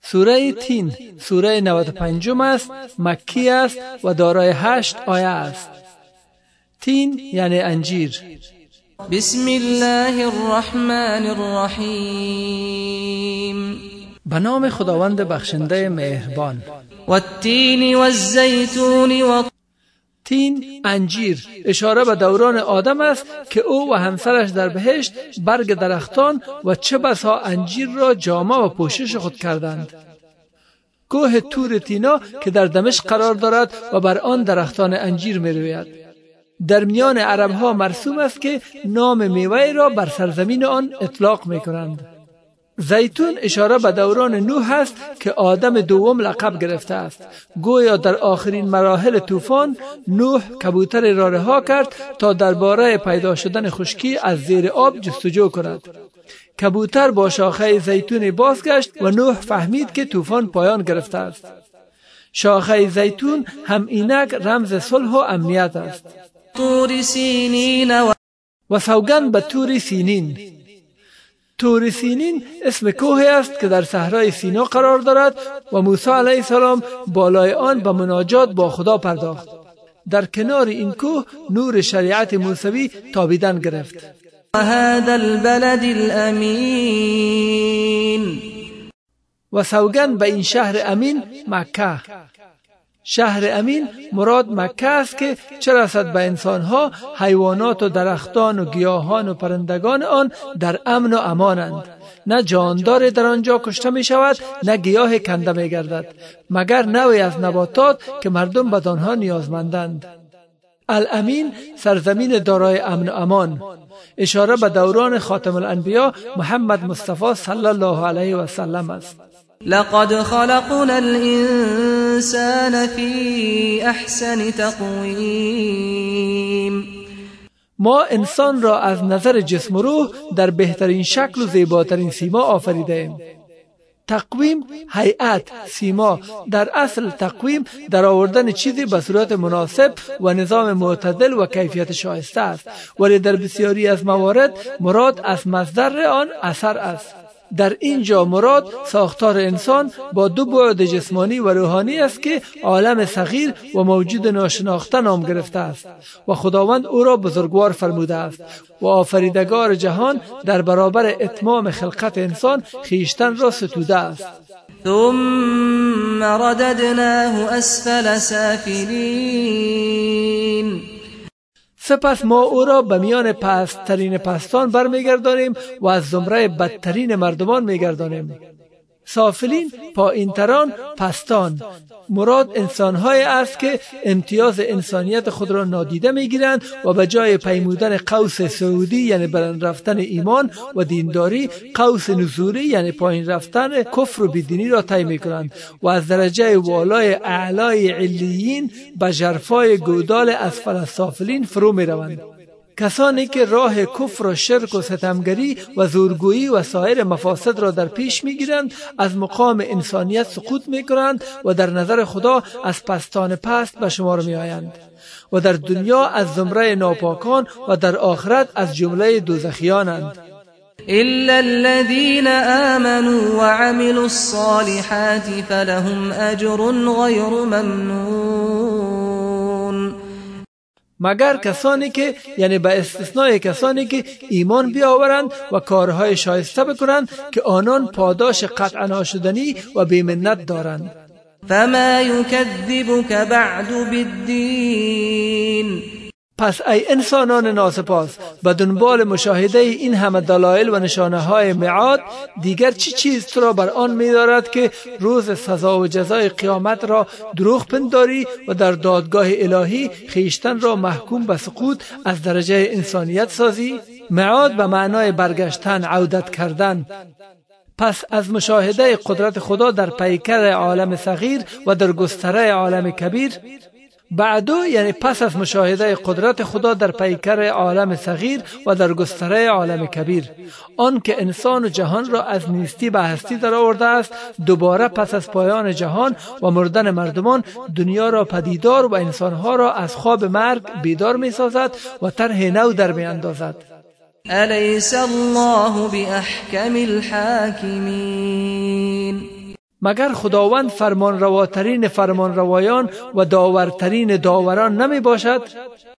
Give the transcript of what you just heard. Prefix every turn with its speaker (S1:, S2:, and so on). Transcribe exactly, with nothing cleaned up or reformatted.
S1: سوره تین سوره نود و پنج است، مکی است و دارای هشت آیه است. تین یعنی انجیر.
S2: بسم الله الرحمن الرحیم.
S1: به نام خداوند بخشنده مهربان.
S2: والتین والزیتون و
S1: تین انجیر اشاره به دوران آدم است که او و همسرش در بهشت برگ درختان و چه بسا انجیر را جامه و پوشش خود کردند. کوه تور تینا که در دمشق قرار دارد و بر آن درختان انجیر می روید. در میان عرب ها مرسوم است که نام میوه را بر سرزمین آن اطلاق می کنند. زیتون اشاره به دوران نوح است که آدم دوم لقب گرفته است. گویا در آخرین مراحل طوفان نوح کبوتر را رها کرد تا درباره پیدا شدن خشکی از زیر آب جستجو کند. کبوتر با شاخه زیتون بازگشت و نوح فهمید که طوفان پایان گرفته است. شاخه زیتون هم اینک رمز صلح و امنیت است.
S2: طور سینین و
S1: و سوگند به طور سینین. طور سینین اسم کوهی است که در صحرای سینا قرار دارد و موسی علیه السلام بالای آن به مناجات با خدا پرداخت. در کنار این کوه نور شریعت موسوی تابیدن گرفت.
S2: و هذا البلد الامین.
S1: و سوگند به این شهر امین مکه. شهر امین مراد مکه است که چه رسد به انسانها، حیوانات و درختان و گیاهان و پرندگان آن در امن و امانند. نه جاندار در آنجا کشته می شود، نه گیاه کنده می گردد، مگر نوعی از نباتات که مردم به آنها نیازمندند. الامین سرزمین دارای امن و امان، اشاره به دوران خاتم الانبیا محمد مصطفی صلی الله علیه و سلم است.
S2: لقد خلقنا الانسان فی احسن تقویم.
S1: ما انسان را از نظر جسم و روح در بهترین شکل و زیباترین سیما آفریدیم. تقویم هیئت، سیما. در اصل تقویم در آوردن چیزی به صورت مناسب و نظام معتدل و کیفیت شایسته است، ولی در بسیاری از موارد مراد از مصدر آن اثر است. در اینجا مراد ساختار انسان با دو بعد جسمانی و روحانی است که عالم صغیر و موجود ناشناخته نام گرفته است و خداوند او را بزرگوار فرموده است و آفریدگار جهان در برابر اتمام خلقت انسان خیشتن را ستوده است.
S2: ثم رددناه اسفل سافلین.
S1: سپس ما او را به میان پست‌ترین پستان برمیگردانیم و از زمره بدترین مردمان میگردانیم. سافلین پایین‌تران، پستان. مراد انسان‌هایی است که امتیاز انسانیت خود را نادیده می‌گیرند و به جای پیمودن قوس صعودی یعنی بلند رفتن ایمان و دینداری، قوس نزولی یعنی پایین رفتن کفر و بیدینی را طی می‌کنند و از درجه والای اعلای علیین به ژرفای گودال اسفل السافلین فرو می‌روند. کسانی که راه کفر و شرک و ستمگری و زورگویی و سایر مفاسد را در پیش میگیرند از مقام انسانیت سقوط میکنند و در نظر خدا از پستان پست به شمار میآیند و در دنیا از زمره ناپاکان و در آخرت از جمله دوزخیانند.
S2: الا الذين آمنوا وعملوا الصالحات فلهم اجر غیر ممنون.
S1: مگر کسانی که یعنی به استثنای کسانی که ایمان بیاورند و کارهای شایسته بکنند که آنان پاداش قطع ناشدنی و بی‌منت دارند.
S2: فما يكذبك بعد بالدین.
S1: پس ای انسانان ناسپاس، به دنبال مشاهده این همه دلایل و نشانه های میعاد دیگر چی چیز تو را بر آن می دارد که روز سزا و جزای قیامت را دروغ پنداری و در دادگاه الهی خیشتن را محکوم به سقوط از درجه انسانیت سازی؟ میعاد به معنای برگشتن، عودت کردن. پس از مشاهده قدرت خدا در پیکر عالم صغیر و در گستره عالم کبیر، بعدو یعنی پس از مشاهده قدرت خدا در پیکر عالم صغیر و در گستره عالم کبیر، آن که انسان و جهان را از نیستی به هستی در آورده است، دوباره پس از پایان جهان و مردن مردمان دنیا را پدیدار و انسانها را از خواب مرگ بیدار می سازد و طرح نو در می اندازد.
S2: الیس الله باحکم الحاکمین.
S1: مگر خداوند فرمان رواترین فرمان روایان و داورترین داوران نمی باشد؟